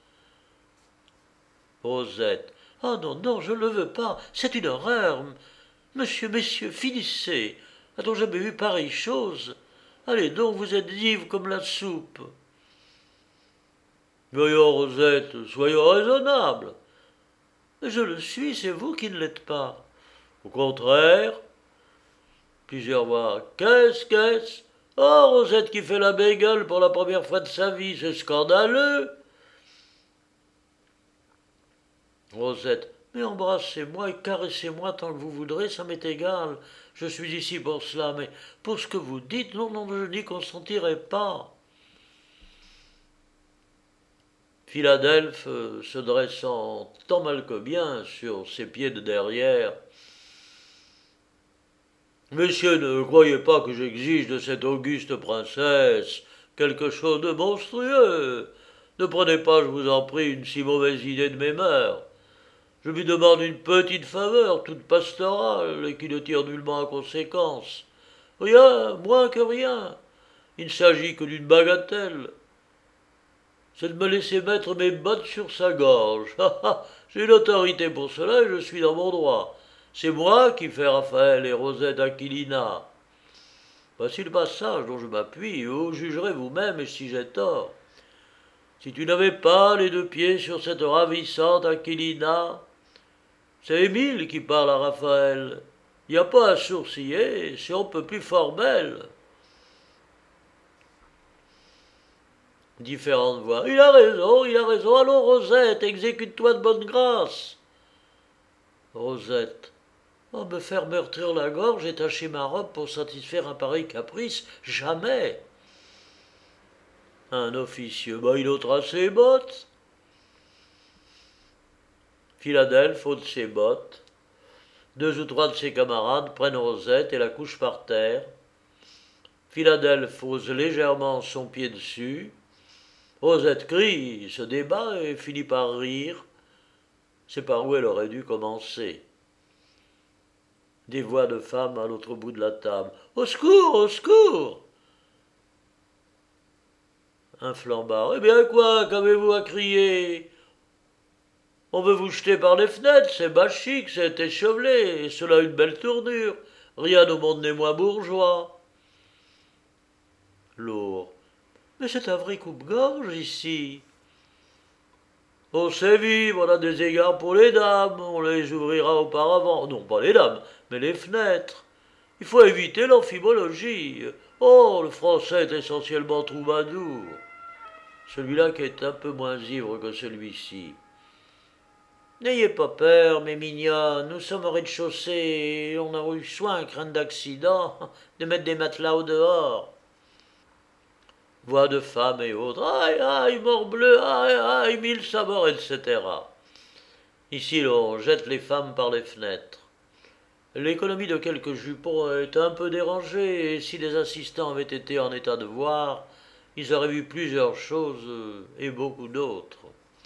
Rosette. Ah non, non, je ne le veux pas. C'est une horreur. Monsieur, messieurs, finissez. A-t-on jamais vu pareille chose? Allez donc, vous êtes ivres comme la soupe. Voyons, Rosette, soyons raisonnables. Je le suis, c'est vous qui ne l'êtes pas. Au contraire. Plusieurs voix. Qu'est-ce, qu'est-ce? Oh, Rosette qui fait la bégueule pour la première fois de sa vie, c'est scandaleux. Rosette. Mais embrassez-moi et caressez-moi tant que vous voudrez, ça m'est égal. Je suis ici pour cela, mais pour ce que vous dites, non, non, je n'y consentirai pas. Philadelphe, se dressant tant mal que bien sur ses pieds de derrière. Messieurs, ne croyez pas que j'exige de cette auguste princesse quelque chose de monstrueux. Ne prenez pas, je vous en prie, une si mauvaise idée de mes mœurs. Je lui demande une petite faveur, toute pastorale, et qui ne tire nullement à conséquence. Rien, moins que rien. Il ne s'agit que d'une bagatelle. C'est de me laisser mettre mes bottes sur sa gorge. J'ai l'autorité pour cela et je suis dans mon droit. C'est moi qui fais Raphaël et Rosette Aquilina. Voici le passage dont je m'appuie, et vous jugerez vous-même et si j'ai tort. Si tu n'avais pas les deux pieds sur cette ravissante Aquilina, c'est Émile qui parle à Raphaël. Il n'y a pas à sourciller, c'est on peut plus formel. Différentes voix. Il a raison, il a raison. Allons, Rosette, exécute-toi de bonne grâce. Rosette. Oh, me faire meurtrir la gorge et tacher ma robe pour satisfaire un pareil caprice, jamais. Un officieux. Bah, il ôtera ses bottes. Philadelphe ôte ses bottes. Deux ou trois de ses camarades prennent Rosette et la couchent par terre. Philadelphe pose légèrement son pied dessus. Rosette crie, se débat et finit par rire. C'est par où elle aurait dû commencer. Des voix de femmes à l'autre bout de la table. Au secours, au secours! Un flambard. Eh bien quoi, qu'avez-vous à crier? On veut vous jeter par les fenêtres, c'est bachique, c'est échevelé, et cela a une belle tournure. Rien au monde n'est moins bourgeois. Lourd. Mais c'est un vrai coupe-gorge ici. On sait vivre, on a des égards pour les dames, on les ouvrira auparavant. Non, pas les dames, mais les fenêtres. Il faut éviter l'amphibologie. Oh, le français est essentiellement troubadour. Celui-là qui est un peu moins ivre que celui-ci. N'ayez pas peur, mes mignonnes, nous sommes au rez-de-chaussée et on a eu soin, crainte d'accident, de mettre des matelas au dehors. Voix de femmes et autres. Aïe, aïe, morbleu, aïe, aïe, mille sabords, et cetera. Ici, l'on jette les femmes par les fenêtres. L'économie de quelques jupons est un peu dérangée, et si les assistants avaient été en état de voir, ils auraient vu plusieurs choses et beaucoup d'autres.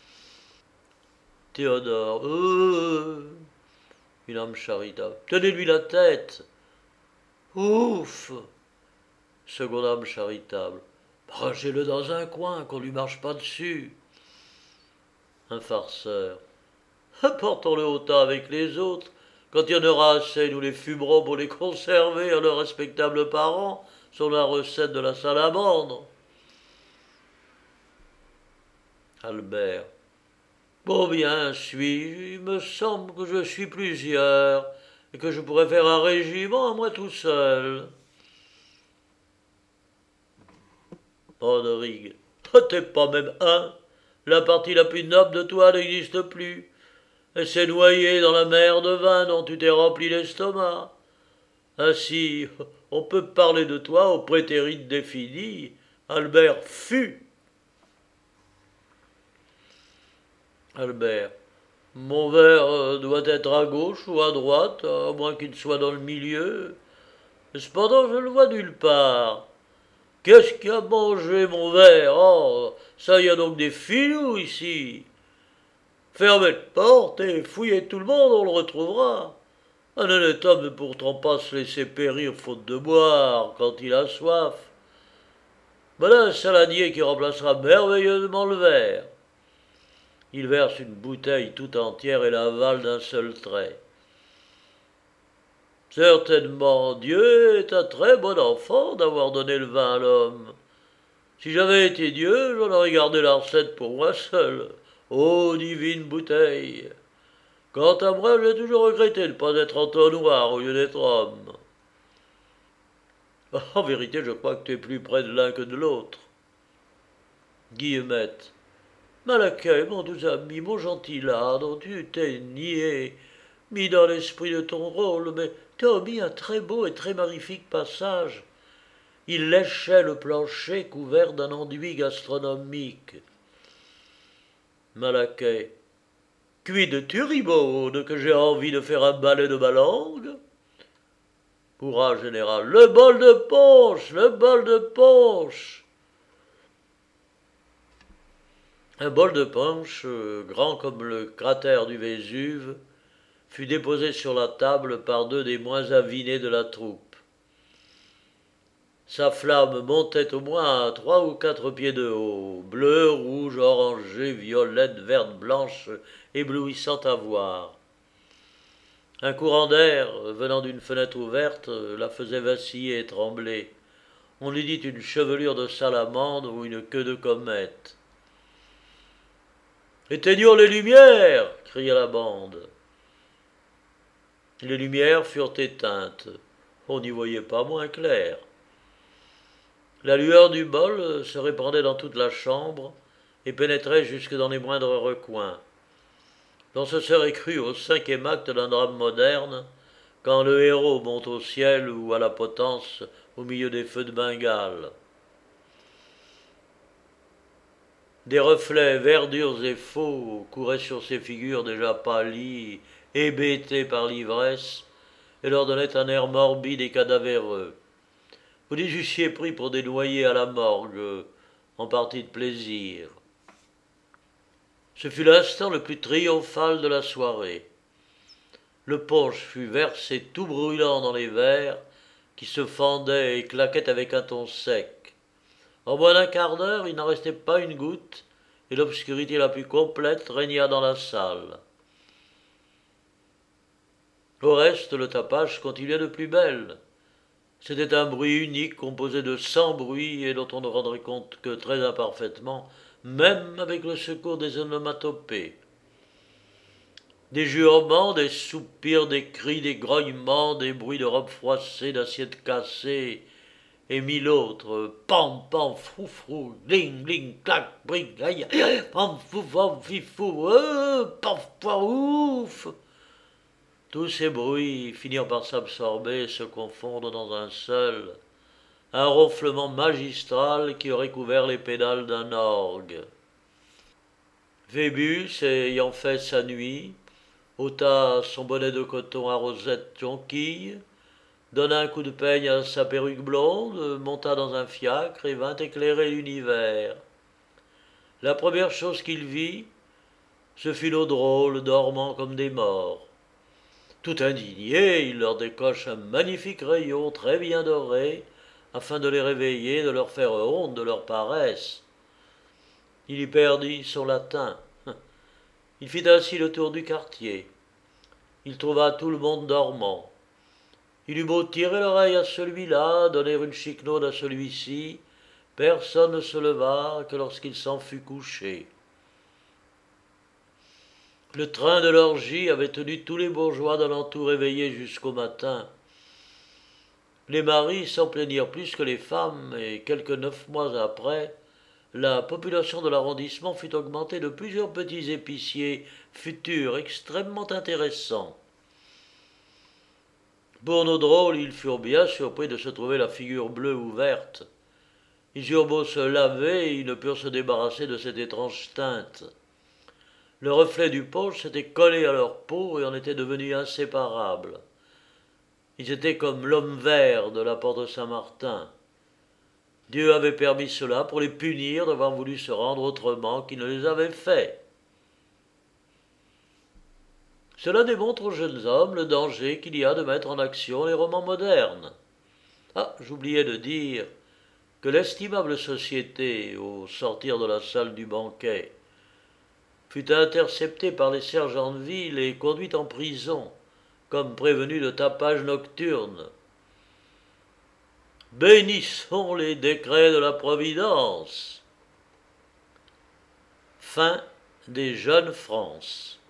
Théodore. Euh, une âme charitable. Tenez-lui la tête. Ouf. Seconde âme charitable. Rangez-le dans un coin, qu'on lui marche pas dessus. Un farceur. Portons-le au tas avec les autres. Quand il y en aura assez, nous les fumerons pour les conserver à leurs respectables parents, sur la recette de la salamandre. Albert. Combien suis-je? Il me semble que je suis plusieurs, et que je pourrais faire un régiment à moi tout seul. Rodrigue. T'es pas même un. La partie la plus noble de toi n'existe plus. Elle s'est noyée dans la mer de vin dont tu t'es rempli l'estomac. Ainsi, on peut parler de toi au prétérite défini. Albert fut. Albert. Mon verre doit être à gauche ou à droite, à moins qu'il soit dans le milieu. Cependant, je ne le vois nulle part. Qu'est-ce qui a mangé mon verre? Oh, ça y a donc des filous ici. Fermez la porte et fouillez tout le monde, on le retrouvera. Un honnête homme ne peut pourtant pas se laisser périr faute de boire quand il a soif. Voilà un saladier qui remplacera merveilleusement le verre. Il verse une bouteille tout entière et l'avale d'un seul trait. Certainement, Dieu est un très bon enfant d'avoir donné le vin à l'homme. Si j'avais été Dieu, j'en aurais gardé la recette pour moi seul. Ô divine bouteille! Quant à moi, j'ai toujours regretté de ne pas être entonnoir au lieu d'être homme. En vérité, je crois que tu es plus près de l'un que de l'autre. Guillemette. Malaquais, mon doux ami, mon gentil lard, dont tu t'es nié, mis dans l'esprit de ton rôle, mais t'as omis un très beau et très magnifique passage. Il léchait le plancher couvert d'un enduit gastronomique. Malaquais. Quid turibaude que j'ai envie de faire un balai de ma langue? Hurrah général. Le bol de punch, le bol de punch. Un bol de punch, euh, grand comme le cratère du Vésuve, fut déposé sur la table par deux des moins avinés de la troupe. Sa flamme montait au moins à trois ou quatre pieds de haut, bleue, rouge, orangée, violette, verte, blanche, éblouissante à voir. Un courant d'air, venant d'une fenêtre ouverte, la faisait vaciller et trembler. On eût dit une chevelure de salamandre ou une queue de comète. « Éteignons les lumières !» cria la bande. Les lumières furent éteintes. On n'y voyait pas moins clair. La lueur du bol se répandait dans toute la chambre et pénétrait jusque dans les moindres recoins. L'on se serait cru au cinquième acte d'un drame moderne, quand le héros monte au ciel ou à la potence au milieu des feux de Bengale. Des reflets verdures et faux couraient sur ces figures déjà pâlies, hébétées par l'ivresse, et leur donnaient un air morbide et cadavéreux. Vous les eussiez pris pour des noyés à la morgue, en partie de plaisir. Ce fut l'instant le plus triomphal de la soirée. Le punch fut versé tout brûlant dans les verres, qui se fendaient et claquaient avec un ton sec. En moins d'un quart d'heure, il n'en restait pas une goutte, et l'obscurité la plus complète régna dans la salle. Au reste, le tapage continuait de plus belle. C'était un bruit unique composé de cent bruits et dont on ne rendrait compte que très imparfaitement, même avec le secours des onomatopées. Des jurements, des soupirs, des cris, des grognements, des bruits de robes froissées, d'assiettes cassées, et mille autres, pam, pam, frou, frou, gling, gling, clac, bric, aïe, pam, fou, pam, fifou, euh, paf, paf, ouf. Tous ces bruits finirent par s'absorber et se confondre dans un seul, un ronflement magistral qui aurait couvert les pédales d'un orgue. Phébus, ayant fait sa nuit, ôta son bonnet de coton à rosette jonquille, donna un coup de peigne à sa perruque blonde, monta dans un fiacre et vint éclairer l'univers. La première chose qu'il vit, ce fut nos drôles dormant comme des morts. Tout indigné, il leur décoche un magnifique rayon très bien doré, afin de les réveiller, de leur faire honte de leur paresse. Il y perdit son latin. Il fit ainsi le tour du quartier. Il trouva tout le monde dormant. Il eut beau tirer l'oreille à celui-là, donner une chiquenaude à celui-ci, personne ne se leva que lorsqu'il s'en fut couché. Le train de l'orgie avait tenu tous les bourgeois d'alentour éveillés jusqu'au matin. Les maris s'en plaignirent plus que les femmes, et quelques neuf mois après, la population de l'arrondissement fut augmentée de plusieurs petits épiciers futurs extrêmement intéressants. Pour nos drôles, ils furent bien surpris de se trouver la figure bleue ou verte. Ils eurent beau se laver, ils ne purent se débarrasser de cette étrange teinte. Le reflet du punch s'était collé à leur peau et en était devenu inséparable. Ils étaient comme l'homme vert de la porte Saint-Martin. Dieu avait permis cela pour les punir d'avoir voulu se rendre autrement qu'il ne les avait faits. Cela démontre aux jeunes hommes le danger qu'il y a de mettre en action les romans modernes. Ah, j'oubliais de dire que l'estimable société, au sortir de la salle du banquet, fut interceptée par les sergents de ville et conduite en prison, comme prévenue de tapage nocturne. Bénissons les décrets de la Providence. Fin des Jeunes France.